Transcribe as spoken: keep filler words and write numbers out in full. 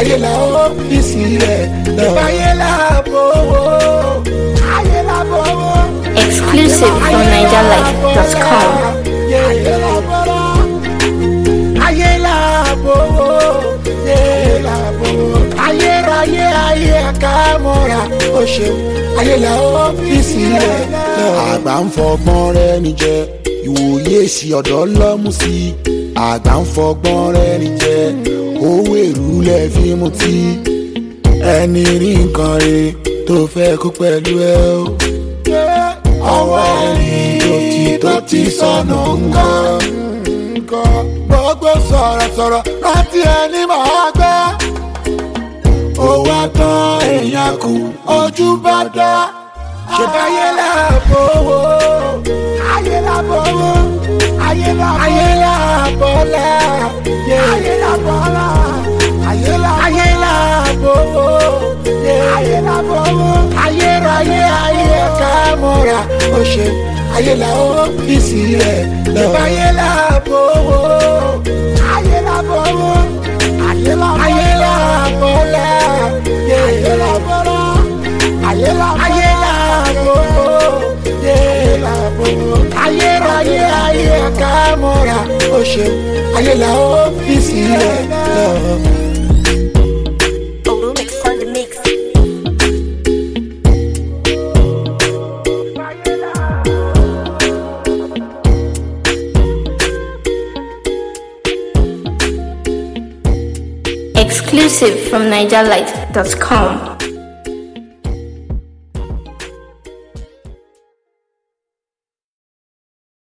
ayé la ó fi sílẹ̀ lọ. Ayé la bọ̀wọ̀, ayé la bọ̀wọ̀. Exclusive from niger life dot com. Ayé la bọ̀wọ̀, ayé la bọ̀wọ̀, ayé la bọ̀wọ̀. Ayé ráyé ayé àkàmọ́ra ó ṣeun. Ayé la ó fi sílẹ̀ lọ. Àgbà ń fọgbọ́n rẹ̀ níjẹ, ìwòye sí ọ̀dọ́ lọ́mú sí. Àgbà ń fọgbọ́n rẹ̀ níjẹ, owó èrú lẹ̀ fi mutí. Ẹni rí nǹkan rẹ̀ tó fẹ́ kó pẹ̀lú ẹ o. Ọwọ́ ẹni tó ti tó ti sọnù nǹkan. Gbogbo sọ̀rọ̀sọ̀rọ̀ láti ẹni máa gbọ́. Ó wá tán èèyàn kù ojú bá dá. Ṣèbáyé la bọ̀wọ̀, ayé la bọ̀wọ̀, ayé la bọ̀lá, ayé la bọ̀lá, ayé la bọ̀lá, ayé la ayé la bọ̀wọ̀, ayé la bọ̀wọ̀, ayé ráyé ayé àkàmọ́ra ó ṣe. Ayé la ó fi sílẹ̀ lọ. Ayé la bọ̀wọ̀, ayé la bọ̀wọ̀, ayé la ayé la bọ̀lá, ayé la bọ̀lá, ayé la ayé la bọ̀wọ̀, ayé la bọ̀wọ̀, ayé ráyé ayé àkàmọ́ra ó ṣe. Ayé la ó fi sílẹ̀ lọ. Exclusive from niger life dot com.